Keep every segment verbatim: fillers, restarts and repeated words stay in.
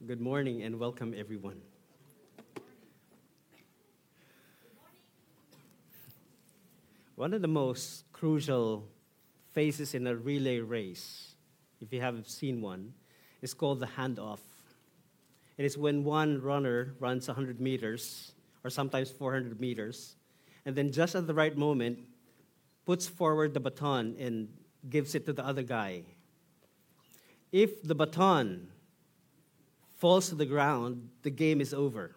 Good morning and welcome, everyone. One of the most crucial phases in a relay race, if you haven't seen one, is called the handoff. It is when one runner runs one hundred meters, or sometimes four hundred meters, and then just at the right moment, puts forward the baton and gives it to the other guy. If the baton falls to the ground, the game is over.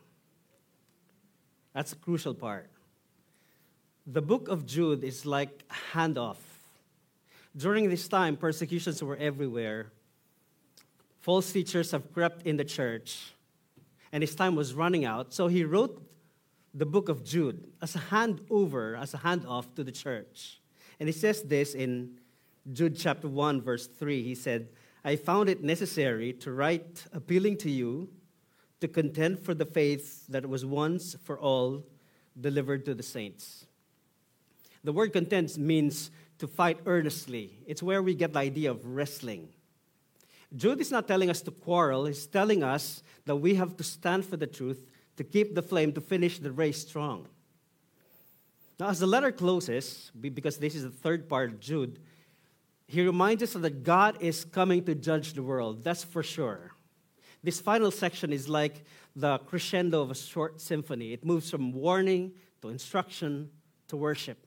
That's a crucial part. The book of Jude is like a handoff. During this time, persecutions were everywhere. False teachers have crept in the church, and his time was running out. So he wrote the book of Jude as a handover, as a handoff to the church. And he says this in Jude chapter one, verse three. He said, I found it necessary to write appealing to you to contend for the faith that was once for all delivered to the saints. The word contend means to fight earnestly. It's where we get the idea of wrestling. Jude is not telling us to quarrel. He's telling us that we have to stand for the truth, to keep the flame, to finish the race strong. Now, as the letter closes, because this is the third part of Jude, he reminds us that God is coming to judge the world. That's for sure. This final section is like the crescendo of a short symphony. It moves from warning to instruction to worship.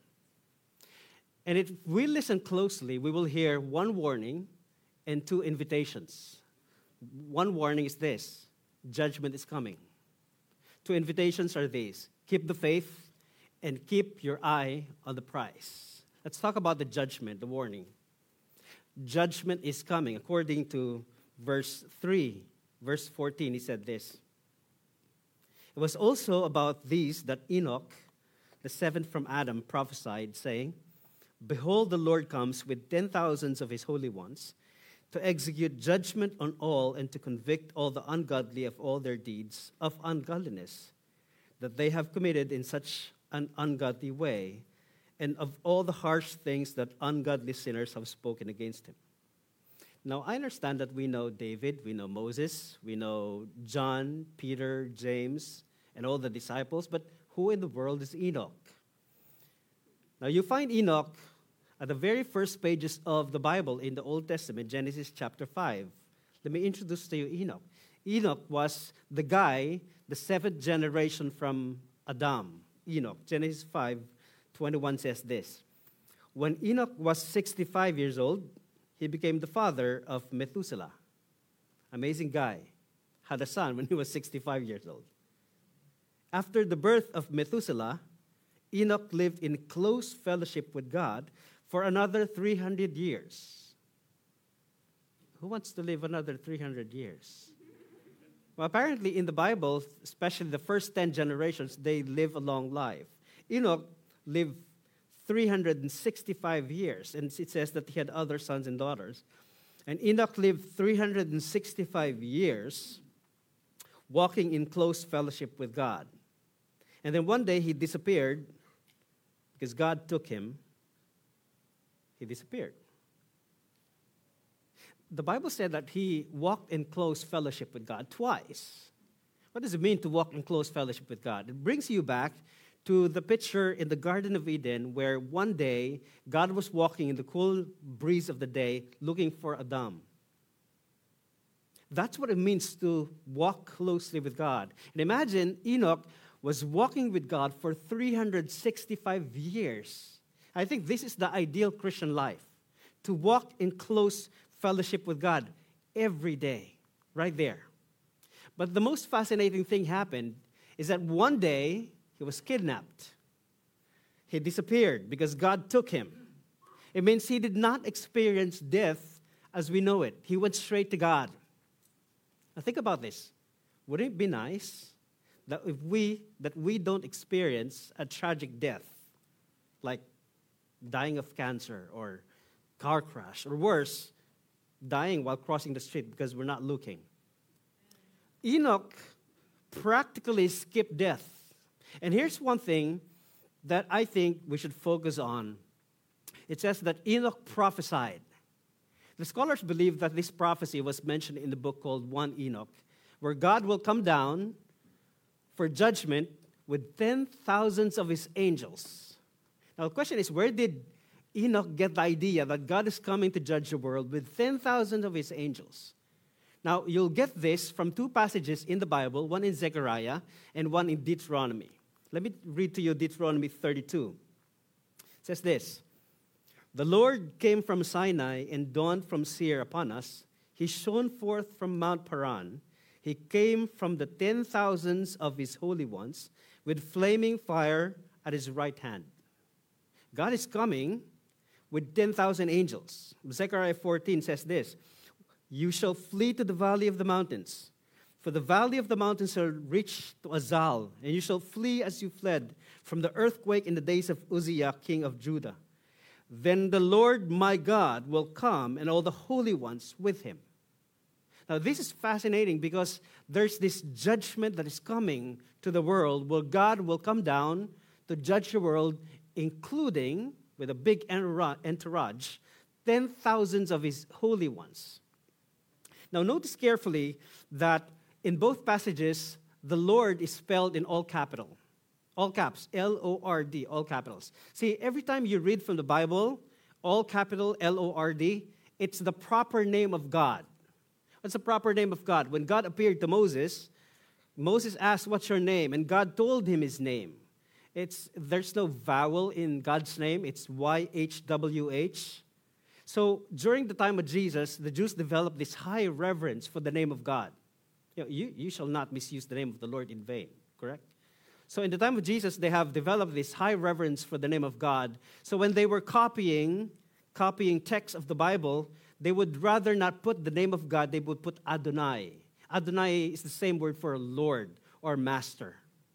And if we listen closely, we will hear one warning and two invitations. One warning is this: judgment is coming. Two invitations are these: keep the faith and keep your eye on the prize. Let's talk about the judgment, the warning. Judgment is coming. According to verse three, verse fourteen, he said this. It was also about these that Enoch, the seventh from Adam, prophesied, saying, Behold, the Lord comes with ten thousands of his holy ones to execute judgment on all and to convict all the ungodly of all their deeds of ungodliness that they have committed in such an ungodly way, and of all the harsh things that ungodly sinners have spoken against him. Now, I understand that we know David, we know Moses, we know John, Peter, James, and all the disciples, but who in the world is Enoch? Now, you find Enoch at the very first pages of the Bible in the Old Testament, Genesis chapter five. Let me introduce to you Enoch. Enoch was the guy, the seventh generation from Adam. Enoch, Genesis five twenty-one says this. When Enoch was sixty-five years old, he became the father of Methuselah. Amazing guy. Had a son when he was sixty-five years old. After the birth of Methuselah, Enoch lived in close fellowship with God for another three hundred years. Who wants to live another three hundred years? Well, apparently in the Bible, especially the first ten generations, they live a long life. Enoch lived three hundred sixty-five years, and it says that he had other sons and daughters. And Enoch lived three hundred sixty-five years walking in close fellowship with God. And then one day he disappeared because God took him. He disappeared. The Bible said that he walked in close fellowship with God twice. What does it mean to walk in close fellowship with God? It brings you back to the picture in the Garden of Eden where one day God was walking in the cool breeze of the day looking for Adam. That's what it means to walk closely with God. And imagine Enoch was walking with God for three hundred sixty-five years. I think this is the ideal Christian life, to walk in close fellowship with God every day, right there. But the most fascinating thing happened is that one day he was kidnapped. He disappeared because God took him. It means he did not experience death as we know it. He went straight to God. Now think about this. Wouldn't it be nice that if we that we don't experience a tragic death, like dying of cancer or car crash, or worse, dying while crossing the street because we're not looking? Enoch practically skipped death. And here's one thing that I think we should focus on. It says that Enoch prophesied. The scholars believe that this prophecy was mentioned in the book called First Enoch, where God will come down for judgment with ten thousands of his angels. Now, the question is, where did Enoch get the idea that God is coming to judge the world with ten thousand of his angels? Now, you'll get this from two passages in the Bible, one in Zechariah and one in Deuteronomy. Let me read to you Deuteronomy thirty-two. It says this, "The Lord came from Sinai and dawned from Seir upon us. He shone forth from Mount Paran. He came from the ten thousands of his holy ones with flaming fire at his right hand." God is coming with ten thousand angels. Zechariah fourteen says this, "You shall flee to the valley of the mountains, for the valley of the mountains shall reach to Azal, and you shall flee as you fled from the earthquake in the days of Uzziah, king of Judah. Then the Lord my God will come, and all the holy ones with him." Now, this is fascinating because there's this judgment that is coming to the world where God will come down to judge the world, including, with a big entourage, ten thousands of his holy ones. Now, notice carefully that in both passages, the Lord is spelled in all capital. All caps, L O R D, all capitals. See, every time you read from the Bible, all capital, L O R D, it's the proper name of God. What's the proper name of God? When God appeared to Moses, Moses asked, "What's your name?" And God told him his name. It's, there's no vowel in God's name. It's Y H W H. So during the time of Jesus, the Jews developed this high reverence for the name of God. You know, you, you shall not misuse the name of the Lord in vain, correct? So in the time of Jesus, they have developed this high reverence for the name of God. So when they were copying, copying texts of the Bible, they would rather not put the name of God, they would put Adonai. Adonai is the same word for Lord or Master.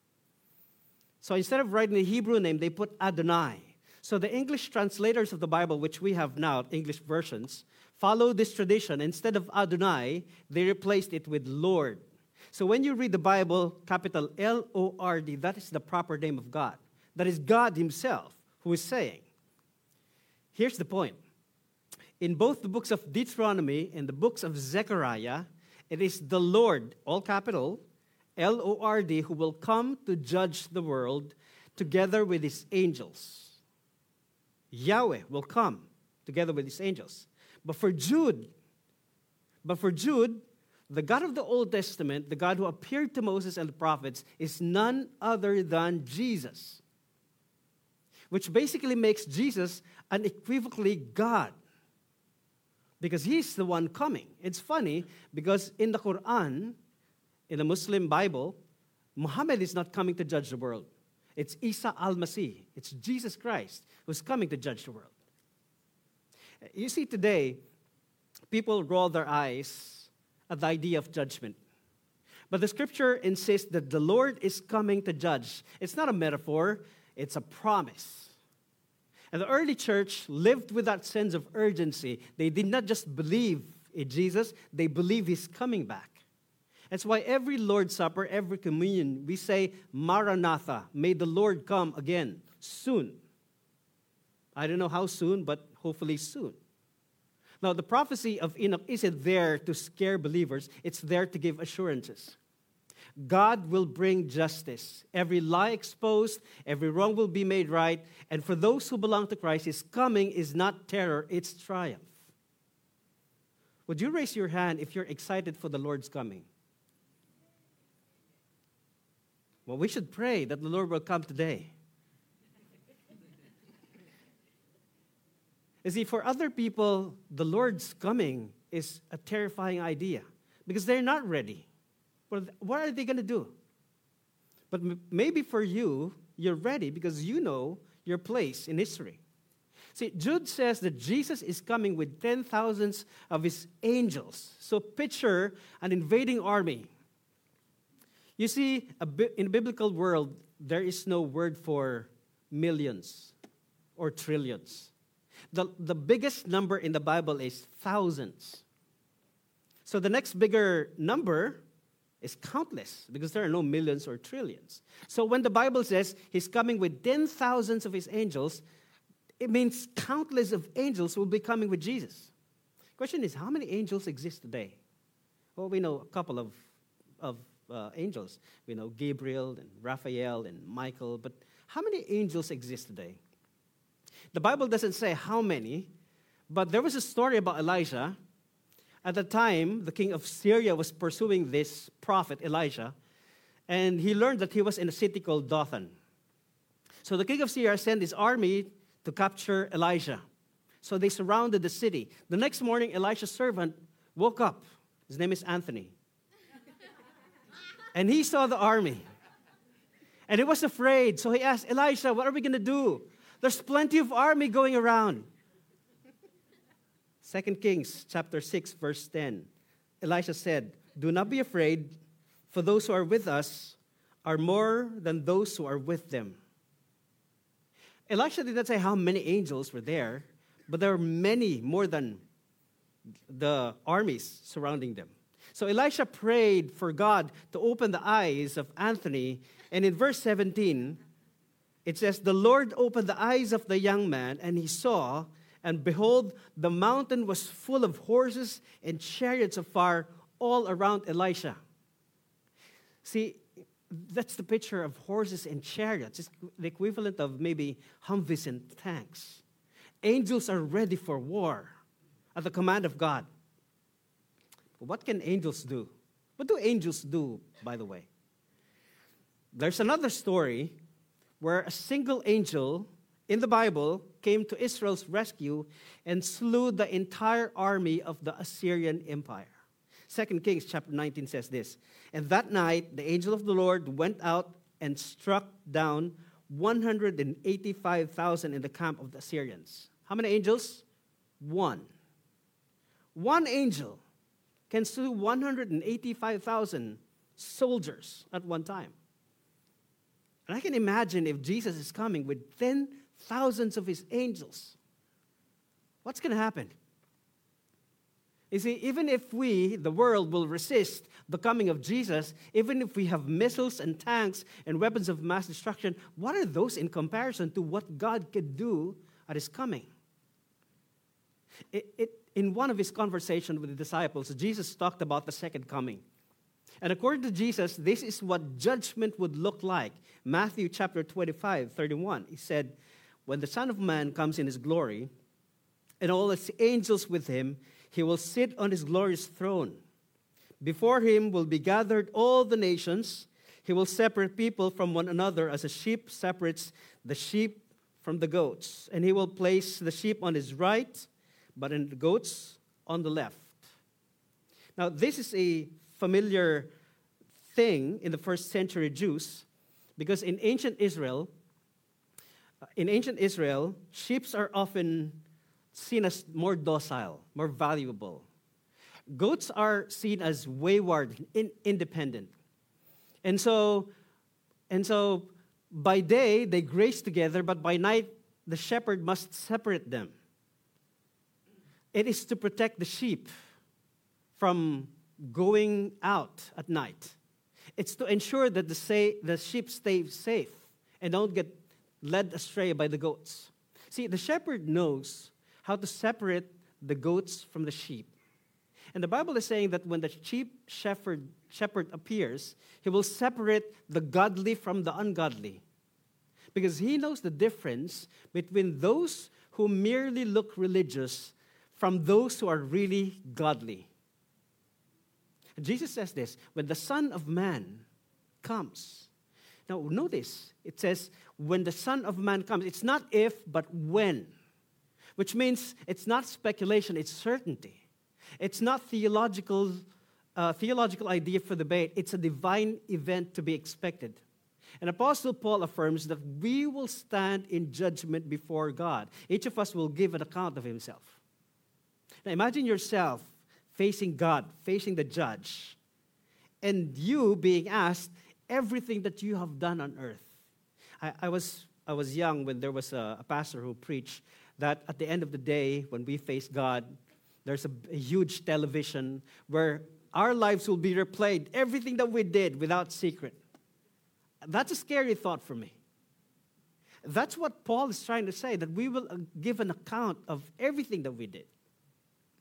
So instead of writing the Hebrew name, they put Adonai. So the English translators of the Bible, which we have now, English versions, follow this tradition. Instead of Adonai, they replaced it with Lord. So when you read the Bible, capital L O R D, that is the proper name of God. That is God himself who is saying. Here's the point. In both the books of Deuteronomy and the books of Zechariah, it is the Lord, all capital, L O R D, who will come to judge the world together with his angels. Yahweh will come together with his angels. But for Jude, but for Jude, the God of the Old Testament, the God who appeared to Moses and the prophets, is none other than Jesus, which basically makes Jesus unequivocally God, because he's the one coming. It's funny because in the Quran, in the Muslim Bible, Muhammad is not coming to judge the world. It's Isa al-Masih. It's Jesus Christ who's coming to judge the world. You see, today, people roll their eyes at the idea of judgment. But the scripture insists that the Lord is coming to judge. It's not a metaphor, it's a promise. And the early church lived with that sense of urgency. They did not just believe in Jesus, they believe he's coming back. That's why every Lord's Supper, every communion, we say, Maranatha, may the Lord come again soon. I don't know how soon, but hopefully soon. Now, the prophecy of Enoch isn't there to scare believers. It's there to give assurances. God will bring justice. Every lie exposed, every wrong will be made right. And for those who belong to Christ, his coming is not terror, it's triumph. Would you raise your hand if you're excited for the Lord's coming? Well, we should pray that the Lord will come today. You see, for other people, the Lord's coming is a terrifying idea because they're not ready. What are they going to do? But maybe for you, you're ready because you know your place in history. See, Jude says that Jesus is coming with ten thousands of his angels. So picture an invading army. You see, in the biblical world, there is no word for millions or trillions. The, the biggest number in the Bible is thousands. So the next bigger number is countless because there are no millions or trillions. So when the Bible says he's coming with ten thousands of his angels, it means countless of angels will be coming with Jesus. Question is, how many angels exist today? Well, we know a couple of of uh, angels. We know Gabriel and Raphael and Michael, but how many angels exist today? The Bible doesn't say how many, but there was a story about Elijah. At the time, the king of Syria was pursuing this prophet, Elijah, and he learned that he was in a city called Dothan. So the king of Syria sent his army to capture Elijah. So they surrounded the city. The next morning, Elisha's servant woke up. His name is Anthony. And he saw the army. And he was afraid. So he asked, Elisha, what are we going to do? There's plenty of army going around. Second Kings chapter six, verse ten. Elisha said, do not be afraid, for those who are with us are more than those who are with them. Elisha did not say how many angels were there, but there were many, more than the armies surrounding them. So Elisha prayed for God to open the eyes of Anthony. And in verse seventeen, it says, the Lord opened the eyes of the young man, and he saw, and behold, the mountain was full of horses and chariots of fire all around Elisha. See, that's the picture of horses and chariots. It's the equivalent of maybe Humvees and tanks. Angels are ready for war at the command of God. What can angels do? What do angels do, by the way? There's another story where a single angel in the Bible came to Israel's rescue and slew the entire army of the Assyrian Empire. Second Kings chapter nineteen says this, and that night the angel of the Lord went out and struck down one hundred eighty-five thousand in the camp of the Assyrians. How many angels? One. One angel can slew one hundred eighty-five thousand soldiers at one time. And I can imagine if Jesus is coming with ten thousands of his angels, what's going to happen? You see, even if we, the world, will resist the coming of Jesus, even if we have missiles and tanks and weapons of mass destruction, what are those in comparison to what God could do at his coming? It, it, in one of his conversations with the disciples, Jesus talked about the second coming. And according to Jesus, this is what judgment would look like. Matthew chapter twenty-five, thirty-one. He said, when the Son of Man comes in his glory, and all his angels with him, he will sit on his glorious throne. Before him will be gathered all the nations. He will separate people from one another as a sheep separates the sheep from the goats. And he will place the sheep on his right, but in the goats on the left. Now, this is a familiar thing in the first century Jews, because in ancient Israel, in ancient Israel, sheep are often seen as more docile, more valuable. Goats are seen as wayward, in, independent. And so, and so by day they graze together, but by night the shepherd must separate them. It is to protect the sheep from going out at night. It's to ensure that the, say, the sheep stay safe and don't get led astray by the goats. See, the shepherd knows how to separate the goats from the sheep. And the Bible is saying that when the sheep shepherd, shepherd appears, he will separate the godly from the ungodly. Because he knows the difference between those who merely look religious from those who are really godly. Jesus says this, when the Son of Man comes. Now, notice, it says, when the Son of Man comes. It's not if, but when. Which means it's not speculation, it's certainty. It's not theological, uh, theological idea for debate. It's a divine event to be expected. And Apostle Paul affirms that we will stand in judgment before God. Each of us will give an account of himself. Now, imagine yourself facing God, facing the judge, and you being asked everything that you have done on earth. I, I was I was young when there was a, a pastor who preached that at the end of the day, when we face God, there's a, a huge television where our lives will be replayed, everything that we did without secret. That's a scary thought for me. That's what Paul is trying to say, that we will give an account of everything that we did.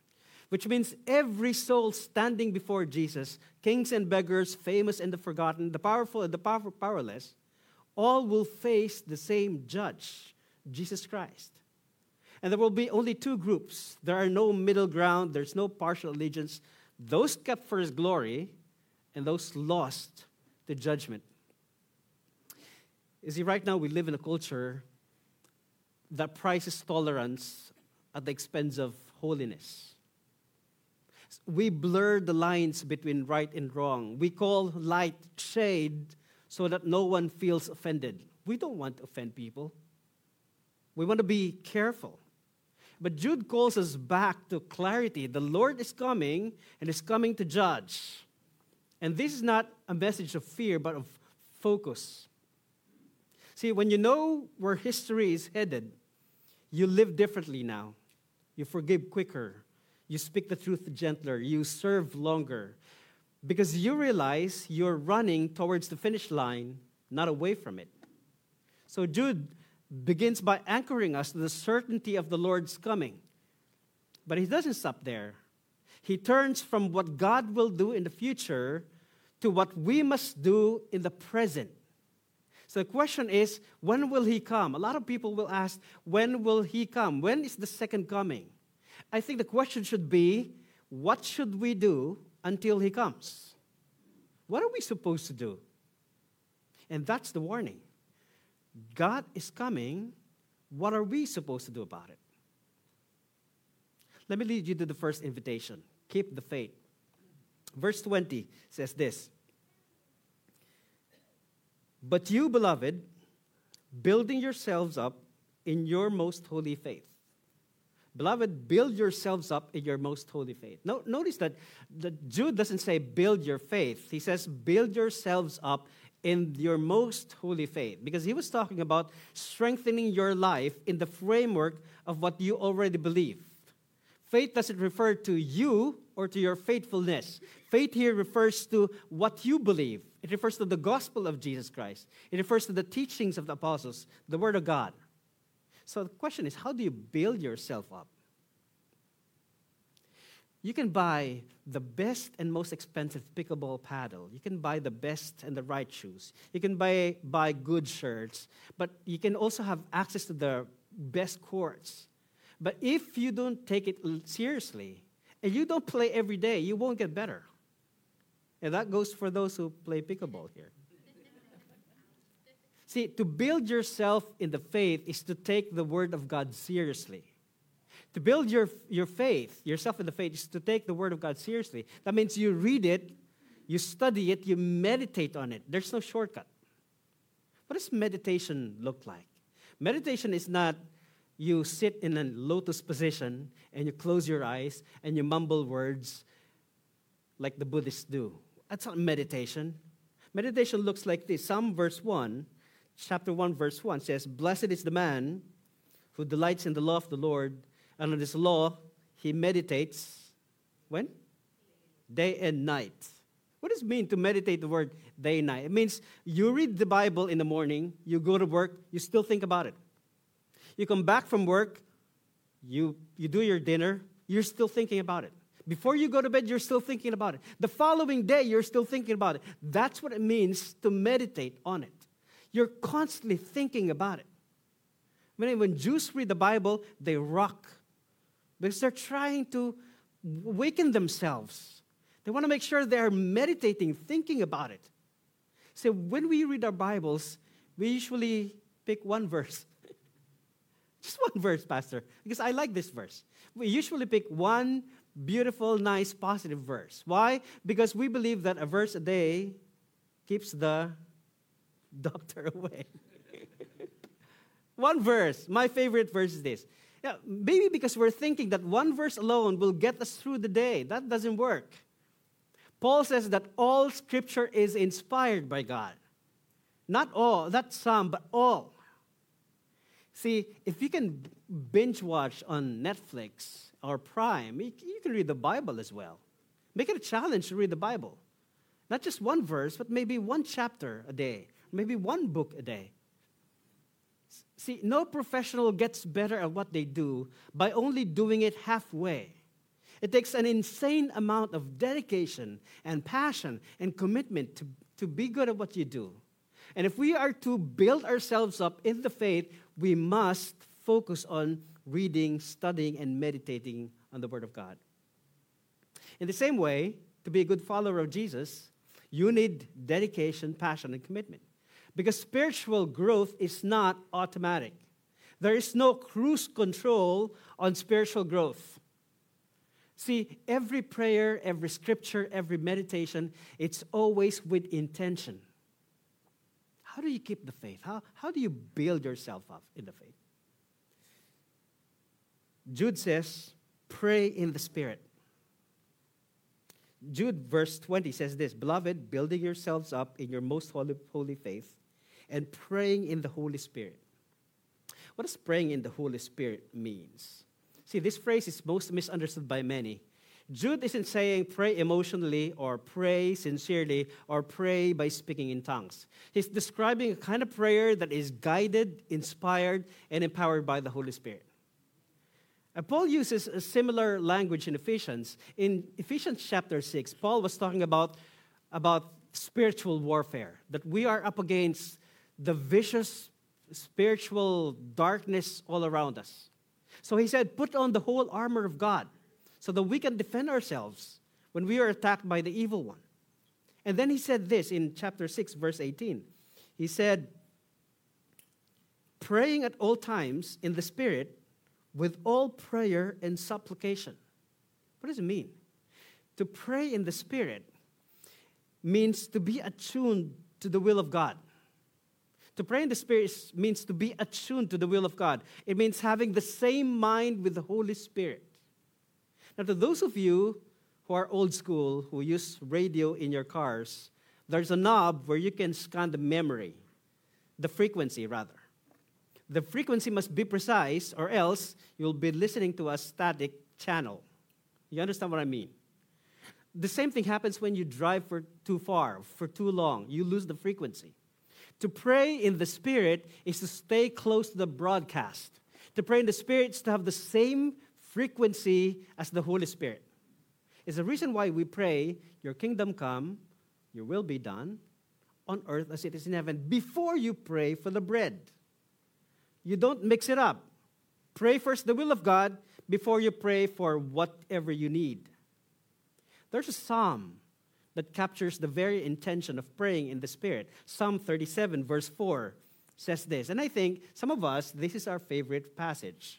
which means every soul standing before Jesus, kings and beggars, famous and the forgotten, the powerful and the power- powerless, all will face the same judge, Jesus Christ. And there will be only two groups. There are no middle ground. There's no partial allegiance. Those kept for his glory and those lost to judgment. You see, right now we live in a culture that prizes tolerance at the expense of holiness. We blur the lines between right and wrong. We call light shade so that no one feels offended. We don't want to offend people. We want to be careful. But Jude calls us back to clarity. The Lord is coming and is coming to judge. And this is not a message of fear, but of focus. See, when you know where history is headed, you live differently now. You forgive quicker. You speak the truth gentler. You serve longer. Because you realize you're running towards the finish line, not away from it. So Jude begins by anchoring us to the certainty of the Lord's coming. But he doesn't stop there. He turns from what God will do in the future to what we must do in the present. So the question is, when will he come? A lot of people will ask, when will he come? When is the second coming? I think the question should be, what should we do until he comes? What are we supposed to do? And that's the warning. God is coming. What are we supposed to do about it? Let me lead you to the first invitation. Keep the faith. Verse twenty says this. But you, beloved, building yourselves up in your most holy faith. Beloved, build yourselves up in your most holy faith. No, notice that, that Jude doesn't say build your faith. He says build yourselves up in your most holy faith. Because he was talking about strengthening your life in the framework of what you already believe. Faith doesn't refer to you or to your faithfulness. Faith here refers to what you believe. It refers to the gospel of Jesus Christ. It refers to the teachings of the apostles, the word of God. So the question is, how do you build yourself up? You can buy the best and most expensive pickleball paddle. You can buy the best and the right shoes. You can buy, buy good shirts. But you can also have access to the best courts. But if you don't take it seriously, and you don't play every day, you won't get better. And that goes for those who play pickleball here. See, to build yourself in the faith is to take the word of God seriously. To build your, your faith, yourself in the faith, is to take the word of God seriously. That means you read it, you study it, you meditate on it. There's no shortcut. What does meditation look like? Meditation is not you sit in a lotus position and you close your eyes and you mumble words like the Buddhists do. That's not meditation. Meditation looks like this. Psalm verse one, chapter one, verse one says, "Blessed is the man who delights in the law of the Lord, and on this law he meditates," when? Day and night. What does it mean to meditate the word day and night? It means you read the Bible in the morning, you go to work, you still think about it. You come back from work, you, you do your dinner, you're still thinking about it. Before you go to bed, you're still thinking about it. The following day, you're still thinking about it. That's what it means to meditate on it. You're constantly thinking about it. When, when Jews read the Bible, they rock because they're trying to awaken themselves. They want to make sure they're meditating, thinking about it. So when we read our Bibles, we usually pick one verse. Just one verse, Pastor, because I like this verse. We usually pick one beautiful, nice, positive verse. Why? Because we believe that a verse a day keeps the doctor away. One verse. My favorite verse is this. Yeah, maybe because we're thinking that one verse alone will get us through the day. That doesn't work. Paul says that all Scripture is inspired by God. Not all, not some, but all. See, if you can binge watch on Netflix or Prime, you can read the Bible as well. Make it a challenge to read the Bible. Not just one verse, but maybe one chapter a day, maybe one book a day. See, no professional gets better at what they do by only doing it halfway. It takes an insane amount of dedication and passion and commitment to, to be good at what you do. And if we are to build ourselves up in the faith, we must focus on reading, studying, and meditating on the Word of God. In the same way, to be a good follower of Jesus, you need dedication, passion, and commitment. Because spiritual growth is not automatic. There is no cruise control on spiritual growth. See, every prayer, every scripture, every meditation, it's always with intention. How do you keep the faith? How, how do you build yourself up in the faith? Jude says, pray in the Spirit. Jude verse twenty says this, Beloved, building yourselves up in your most holy, holy faith and praying in the Holy Spirit. What does praying in the Holy Spirit means? See, this phrase is most misunderstood by many. Jude isn't saying pray emotionally or pray sincerely or pray by speaking in tongues. He's describing a kind of prayer that is guided, inspired, and empowered by the Holy Spirit. And Paul uses a similar language in Ephesians. In Ephesians chapter six, Paul was talking about, about spiritual warfare, that we are up against the vicious spiritual darkness all around us. So he said, put on the whole armor of God so that we can defend ourselves when we are attacked by the evil one. And then he said this in chapter six, verse eighteen. He said, praying at all times in the Spirit with all prayer and supplication. What does it mean? To pray in the Spirit means to be attuned to the will of God. To pray in the Spirit means to be attuned to the will of God. It means having the same mind with the Holy Spirit. Now, to those of you who are old school, who use radio in your cars, there's a knob where you can scan the memory, the frequency, rather. The frequency must be precise, or else you'll be listening to a static channel. You understand what I mean? The same thing happens when you drive for too far, for too long. You lose the frequency. To pray in the Spirit is to stay close to the broadcast. To pray in the Spirit is to have the same frequency as the Holy Spirit. It's the reason why we pray, your kingdom come, your will be done, on earth as it is in heaven, before you pray for the bread. You don't mix it up. Pray first the will of God before you pray for whatever you need. There's a psalm that captures the very intention of praying in the Spirit. Psalm thirty-seven, verse four says this, and I think some of us, this is our favorite passage.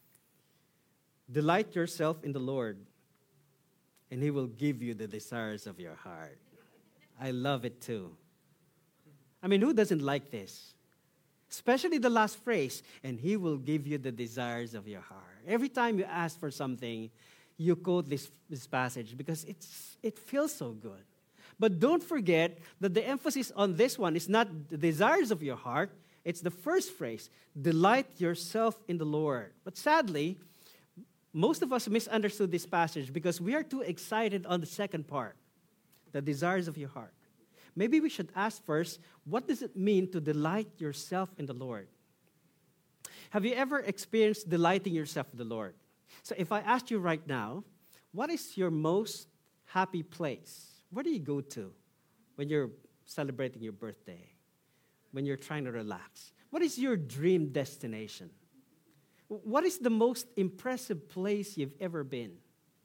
Delight yourself in the Lord, and He will give you the desires of your heart. I love it too. I mean, who doesn't like this? Especially the last phrase, and He will give you the desires of your heart. Every time you ask for something, you quote this, this passage because it's it feels so good. But don't forget that the emphasis on this one is not the desires of your heart. It's the first phrase, delight yourself in the Lord. But sadly, most of us misunderstood this passage because we are too excited on the second part, the desires of your heart. Maybe we should ask first, what does it mean to delight yourself in the Lord? Have you ever experienced delighting yourself in the Lord? So if I asked you right now, what is your most happy place? Where do you go to when you're celebrating your birthday? When you're trying to relax? What is your dream destination? What is the most impressive place you've ever been?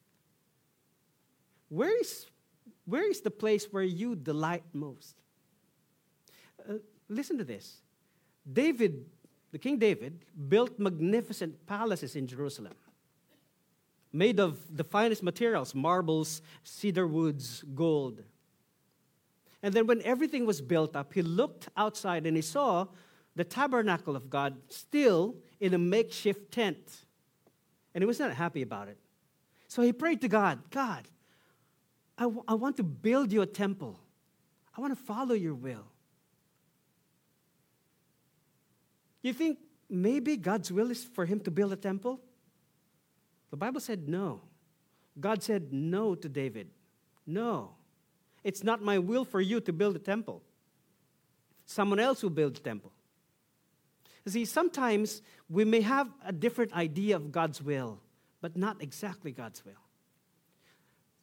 Where is Where is the place where you delight most? Uh, listen to this. David, the King David, built magnificent palaces in Jerusalem, made of the finest materials, marbles, cedar woods, gold. And then when everything was built up, he looked outside and he saw the tabernacle of God still in a makeshift tent. And he was not happy about it. So he prayed to God, God, I, w- I want to build you a temple. I want to follow your will. You think maybe God's will is for him to build a temple? The Bible said no. God said no to David. No. It's not my will for you to build a temple. Someone else will build a temple. See, sometimes we may have a different idea of God's will, but not exactly God's will.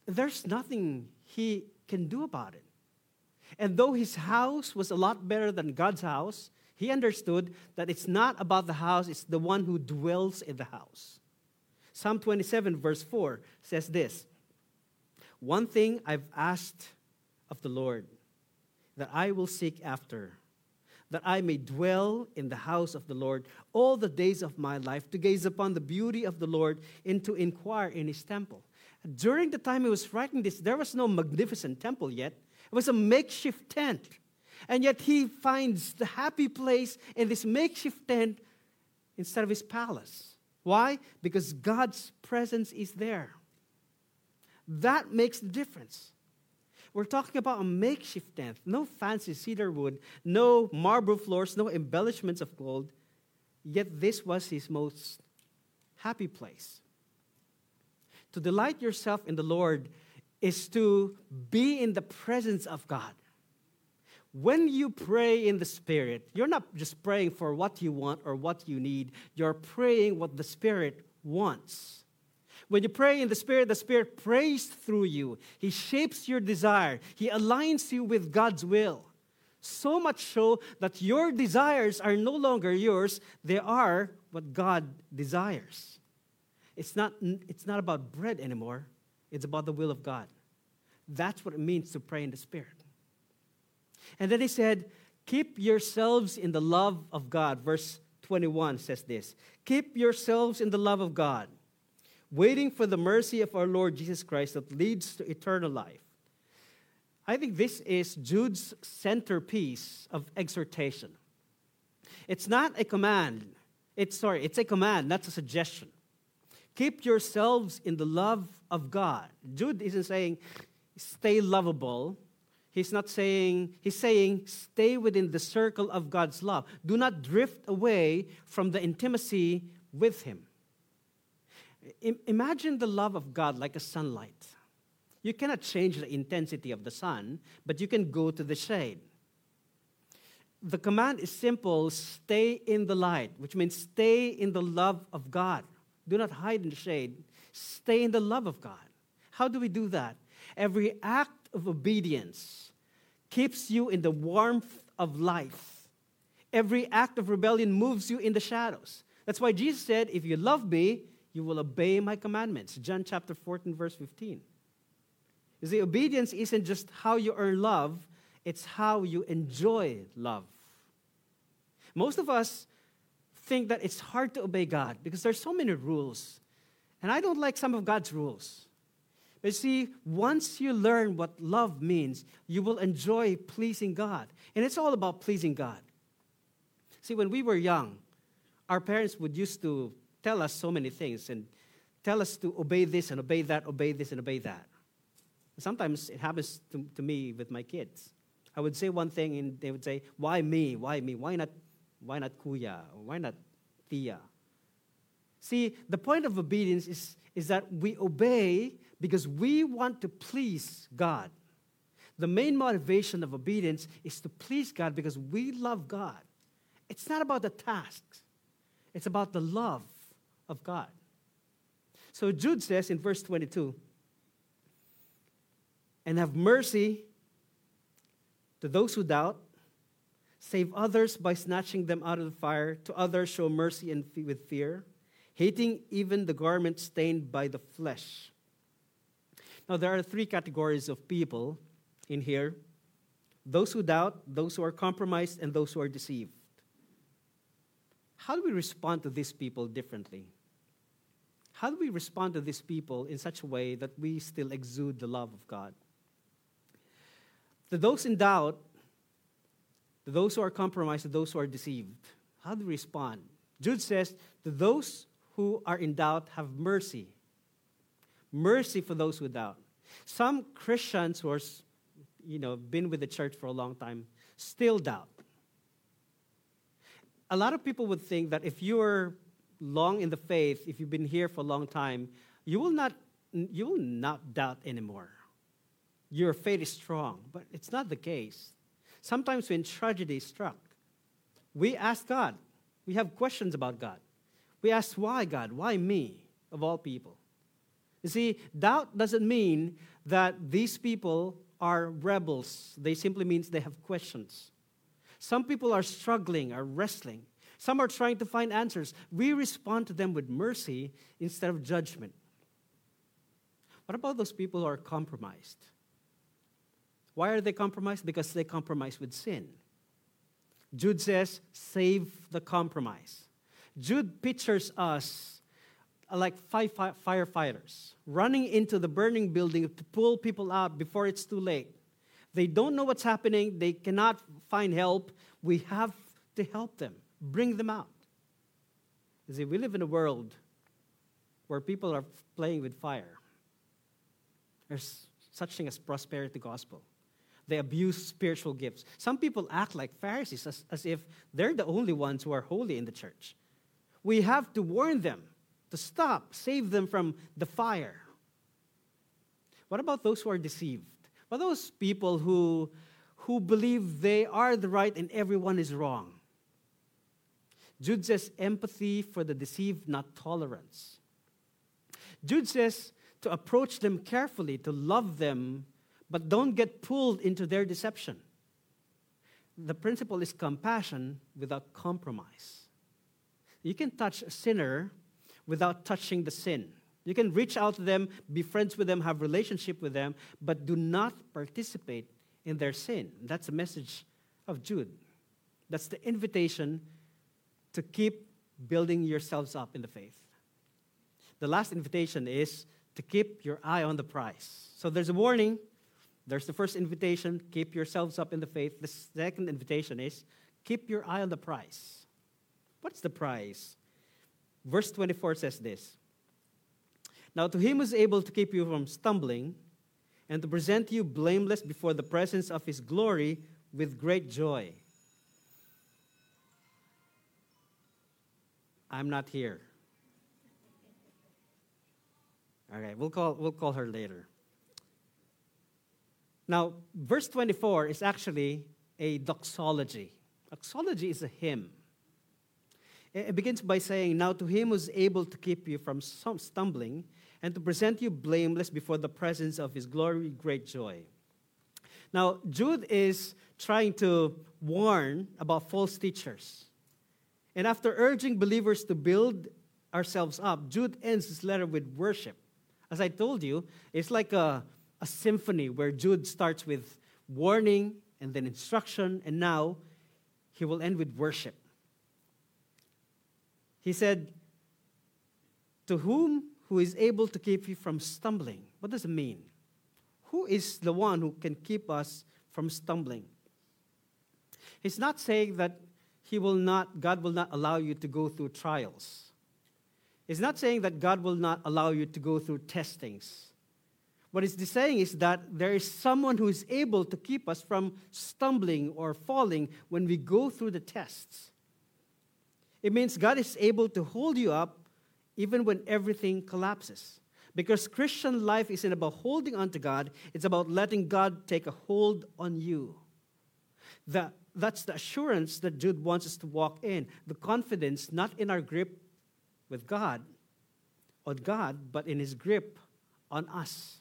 there's nothing he can do about it. And though his house was a lot better than God's house, he understood that it's not about the house, it's the one who dwells in the house. Psalm twenty-seven, verse four says this, "One thing I've asked of the Lord, that I will seek after, that I may dwell in the house of the Lord all the days of my life, to gaze upon the beauty of the Lord and to inquire in his temple." During the time he was writing this, there was no magnificent temple yet. It was a makeshift tent. And yet he finds the happy place in this makeshift tent instead of his palace. Why? Because God's presence is there. That makes the difference. We're talking about a makeshift tent. No fancy cedar wood, no marble floors, no embellishments of gold. Yet this was his most happy place. To delight yourself in the Lord is to be in the presence of God. When you pray in the Spirit, you're not just praying for what you want or what you need. You're praying what the Spirit wants. When you pray in the Spirit, the Spirit prays through you. He shapes your desire. He aligns you with God's will. So much so that your desires are no longer yours. They are what God desires. It's not, it's not about bread anymore. It's about the will of God. That's what it means to pray in the Spirit. And then he said, keep yourselves in the love of God. Verse twenty-one says this, keep yourselves in the love of God, waiting for the mercy of our Lord Jesus Christ that leads to eternal life. I think this is Jude's centerpiece of exhortation. It's not a command. It's, sorry, it's a command, not a suggestion. Keep yourselves in the love of God. Jude isn't saying, stay lovable. He's not saying, he's saying, stay within the circle of God's love. Do not drift away from the intimacy with him. I- imagine the love of God like a sunlight. You cannot change the intensity of the sun, but you can go to the shade. The command is simple, stay in the light, which means stay in the love of God. Do not hide in the shade. Stay in the love of God. How do we do that? Every act of obedience keeps you in the warmth of life. Every act of rebellion moves you in the shadows. That's why Jesus said, if you love me, you will obey my commandments. John chapter fourteen, verse fifteen. You see, obedience isn't just how you earn love, it's how you enjoy love. Most of us think that it's hard to obey God because there's so many rules. And I don't like some of God's rules. But see, once you learn what love means, you will enjoy pleasing God. And it's all about pleasing God. See, when we were young, our parents would used to tell us so many things and tell us to obey this and obey that, obey this and obey that. Sometimes it happens to, to me with my kids. I would say one thing and they would say, why me? Why me? Why not, why not Kuya? Why not Tia? See, the point of obedience is, is that we obey because we want to please God. The main motivation of obedience is to please God because we love God. It's not about the tasks. It's about the love of God. So Jude says in verse twenty-two, and have mercy to those who doubt, save others by snatching them out of the fire, to others show mercy and fe- with fear, hating even the garment stained by the flesh. Now, there are three categories of people in here. Those who doubt, those who are compromised, and those who are deceived. How do we respond to these people differently? How do we respond to these people in such a way that we still exude the love of God? To those in doubt, to those who are compromised, to those who are deceived, how do we respond? Jude says, to those who are in doubt, have mercy. Mercy for those who doubt. Some Christians who are, you know, been with the church for a long time still doubt. A lot of people would think that if you are long in the faith, if you've been here for a long time, you will not, you will not doubt anymore. Your faith is strong, but it's not the case. Sometimes when tragedy struck, we ask God. We have questions about God. We ask, why God? Why me, of all people? You see, doubt doesn't mean that these people are rebels. They simply means they have questions. Some people are struggling, are wrestling. Some are trying to find answers. We respond to them with mercy instead of judgment. What about those people who are compromised? Why are they compromised? Because they compromise with sin. Jude says, save the compromise. Jude pictures us like five firefighters running into the burning building to pull people out before it's too late. They don't know what's happening. They cannot find help. We have to help them, bring them out. You see, we live in a world where people are playing with fire. There's such thing as prosperity gospel. They abuse spiritual gifts. Some people act like Pharisees as, as if they're the only ones who are holy in the church. We have to warn them to stop, save them from the fire. What about those who are deceived? What about those people who, who believe they are the right and everyone is wrong? Jude says empathy for the deceived, not tolerance. Jude says to approach them carefully, to love them, but don't get pulled into their deception. The principle is compassion without compromise. You can touch a sinner without touching the sin. You can reach out to them, be friends with them, have relationship with them, but do not participate in their sin. That's the message of Jude. That's the invitation to keep building yourselves up in the faith. The last invitation is to keep your eye on the prize. So there's a warning. There's the first invitation, keep yourselves up in the faith. The second invitation is keep your eye on the prize. What's the prize? Verse twenty-four says this. Now to him who is able to keep you from stumbling and to present you blameless before the presence of his glory with great joy. I'm not here. Okay, we'll call, we'll call her later. Now, verse twenty-four is actually a doxology. Doxology is a hymn. It begins by saying, now to him who is able to keep you from stumbling and to present you blameless before the presence of his glory with great joy. Now, Jude is trying to warn about false teachers. And after urging believers to build ourselves up, Jude ends his letter with worship. As I told you, it's like a, a symphony where Jude starts with warning and then instruction, and now he will end with worship. He said, to whom who is able to keep you from stumbling. What does it mean? Who is the one who can keep us from stumbling? He's not saying that he will not, God will not allow you to go through trials. He's not saying that God will not allow you to go through testings. What he's saying is that there is someone who is able to keep us from stumbling or falling when we go through the tests. It means God is able to hold you up even when everything collapses. Because Christian life isn't about holding on to God, it's about letting God take a hold on you. The, that's the assurance that Jude wants us to walk in. The confidence not in our grip with God, on God, but in his grip on us.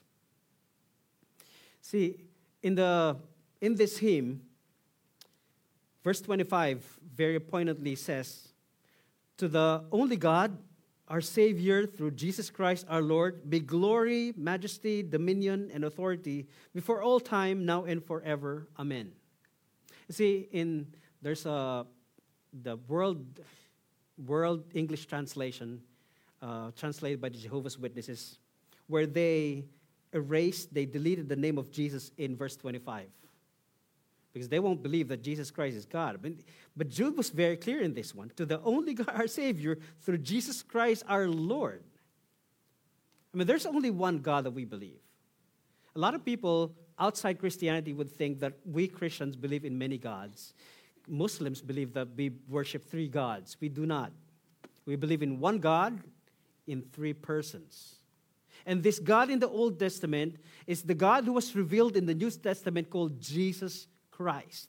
See, in the in this hymn, verse twenty-five very poignantly says, to the only God, our Savior, through Jesus Christ our Lord, be glory, majesty, dominion, and authority before all time, now and forever. Amen. You see, in there's a the world world English translation, uh, translated by the Jehovah's Witnesses, where they erased, they deleted the name of Jesus in verse twenty-five. Because they won't believe that Jesus Christ is God. But, but Jude was very clear in this one. To the only God, our Savior, through Jesus Christ, our Lord. I mean, there's only one God that we believe. A lot of people outside Christianity would think that we Christians believe in many gods. Muslims believe that we worship three gods. We do not. We believe in one God in three persons. And this God in the Old Testament is the God who was revealed in the New Testament called Jesus Christ.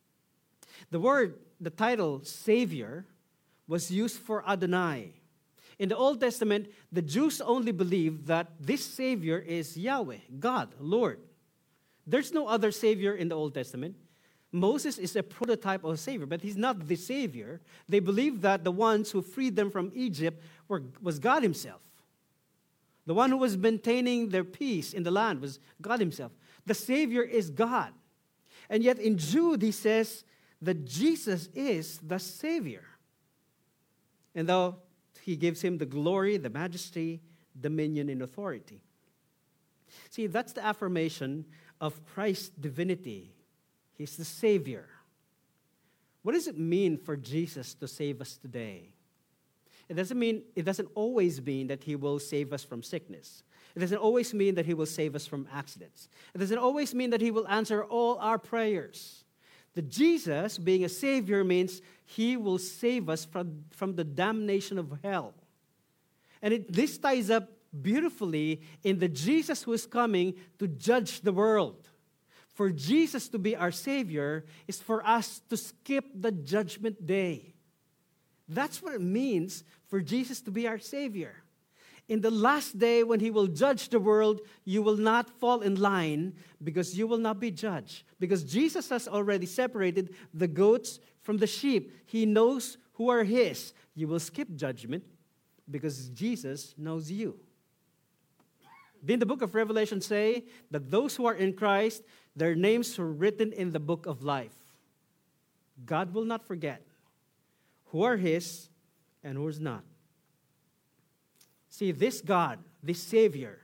The word, the title, Savior, was used for Adonai. In the Old Testament, the Jews only believed that this Savior is Yahweh, God, Lord. There's no other Savior in the Old Testament. Moses is a prototype of a Savior, but he's not the Savior. They believed that the ones who freed them from Egypt were, was God himself. The one who was maintaining their peace in the land was God himself. The Savior is God. And yet in Jude, he says that Jesus is the Savior. And though he gives him the glory, the majesty, dominion, and authority. See, that's the affirmation of Christ's divinity. He's the Savior. What does it mean for Jesus to save us today? It doesn't mean, it doesn't always mean that he will save us from sickness. It doesn't always mean that he will save us from accidents. It doesn't always mean that he will answer all our prayers. The Jesus being a Savior means he will save us from, from the damnation of hell. And it, this ties up beautifully in the Jesus who is coming to judge the world. For Jesus to be our Savior is for us to skip the judgment day. That's what it means for Jesus to be our Savior. In the last day when he will judge the world, you will not fall in line because you will not be judged. Because Jesus has already separated the goats from the sheep. He knows who are his. You will skip judgment because Jesus knows you. Didn't the book of Revelation say that those who are in Christ, their names are written in the book of life? God will not forget who are his and who is not. See, this God, this Savior,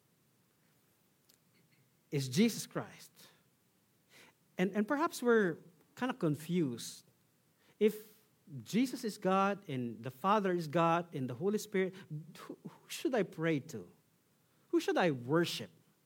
is Jesus Christ. And, and perhaps we're kind of confused. If Jesus is God and the Father is God and the Holy Spirit, who, who should I pray to? Who should I worship?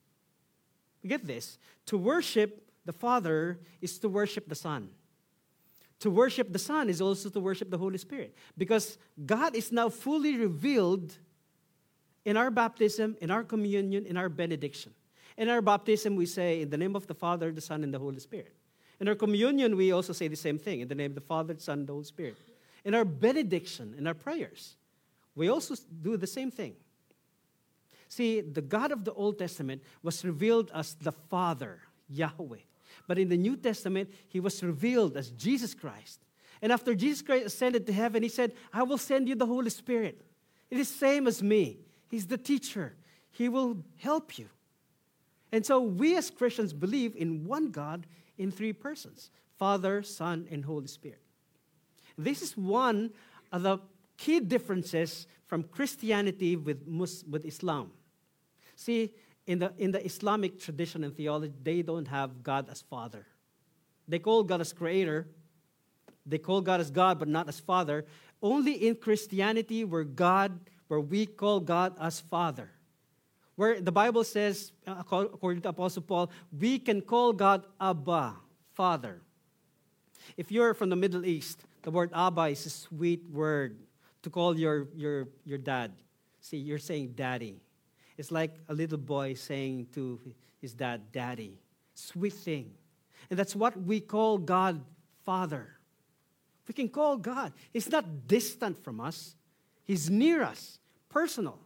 Get this. To worship the Father is to worship the Son. To worship the Son is also to worship the Holy Spirit. Because God is now fully revealed in our baptism, in our communion, in our benediction. In our baptism, we say, in the name of the Father, the Son, and the Holy Spirit. In our communion, we also say the same thing, in the name of the Father, the Son, and the Holy Spirit. In our benediction, in our prayers, we also do the same thing. See, the God of the Old Testament was revealed as the Father, Yahweh. But in the New Testament, he was revealed as Jesus Christ. And after Jesus Christ ascended to heaven, he said, I will send you the Holy Spirit. It is the same as me. He's the teacher. He will help you. And so we as Christians believe in one God in three persons, Father, Son, and Holy Spirit. This is one of the key differences from Christianity with, Mus- with Islam. See, in the, in the Islamic tradition and theology, they don't have God as Father. They call God as Creator. They call God as God, but not as Father. Only in Christianity where God, where we call God as Father. Where the Bible says, according to Apostle Paul, we can call God Abba, Father. If you're from the Middle East, the word Abba is a sweet word to call your, your, your dad. See, you're saying daddy. It's like a little boy saying to his dad, daddy. Sweet thing. And that's what we call God, Father. We can call God. He's not distant from us. He's near us, personal.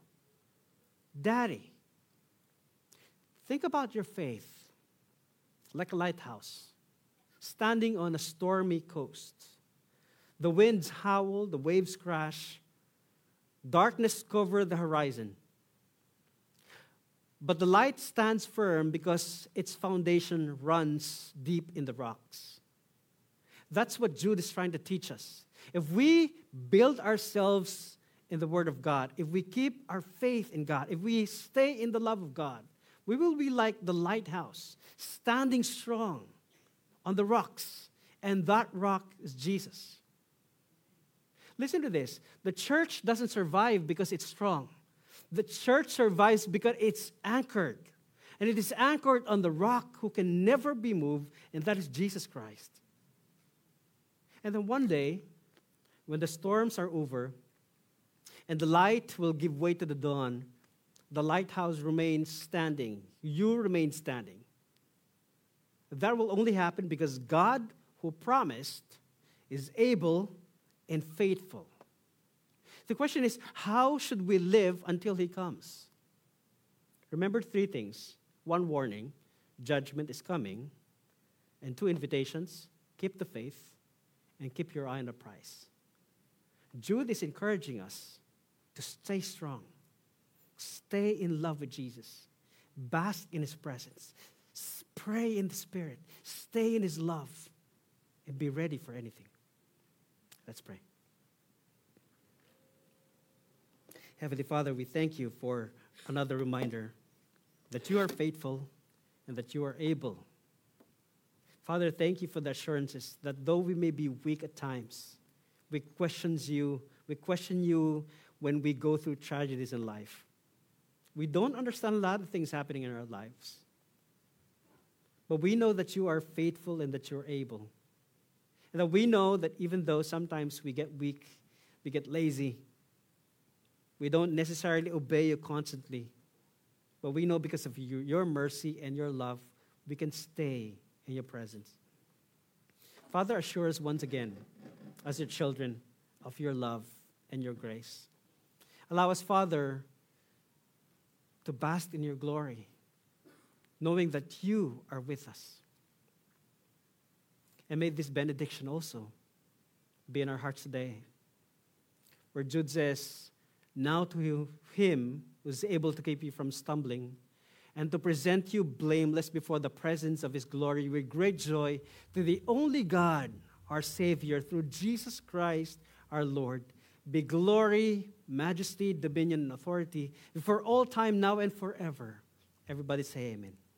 Daddy. Think about your faith like a lighthouse standing on a stormy coast. The winds howl, the waves crash, darkness covers the horizon. But the light stands firm because its foundation runs deep in the rocks. That's what Jude is trying to teach us. If we build ourselves in the Word of God, if we keep our faith in God, if we stay in the love of God, we will be like the lighthouse, standing strong on the rocks, and that rock is Jesus. Listen to this. The church doesn't survive because it's strong. The church survives because it's anchored. And it is anchored on the rock who can never be moved, and that is Jesus Christ. And then one day, when the storms are over, and the light will give way to the dawn, the lighthouse remains standing. You remain standing. That will only happen because God, who promised, is able and faithful. The question is, how should we live until he comes? Remember three things. One warning, judgment is coming. And two invitations, keep the faith and keep your eye on the prize. Jude is encouraging us to stay strong. Stay in love with Jesus. Bask in his presence. Pray in the Spirit. Stay in his love. And be ready for anything. Let's pray. Heavenly Father, we thank you for another reminder that you are faithful and that you are able. Father, thank you for the assurances that though we may be weak at times, we questions you, we question you when we go through tragedies in life. We don't understand a lot of things happening in our lives. But we know that you are faithful and that you're able. And that we know that even though sometimes we get weak, we get lazy, we don't necessarily obey you constantly, but we know because of you, your mercy and your love, we can stay in your presence. Father, assure us once again, as your children, of your love and your grace. Allow us, Father, to bask in your glory, knowing that you are with us. And may this benediction also be in our hearts today, where Jude says, now to him who is able to keep you from stumbling and to present you blameless before the presence of his glory with great joy, to the only God, our Savior, through Jesus Christ our Lord, be glory, majesty, dominion, and authority for all time, now and forever. Everybody say amen.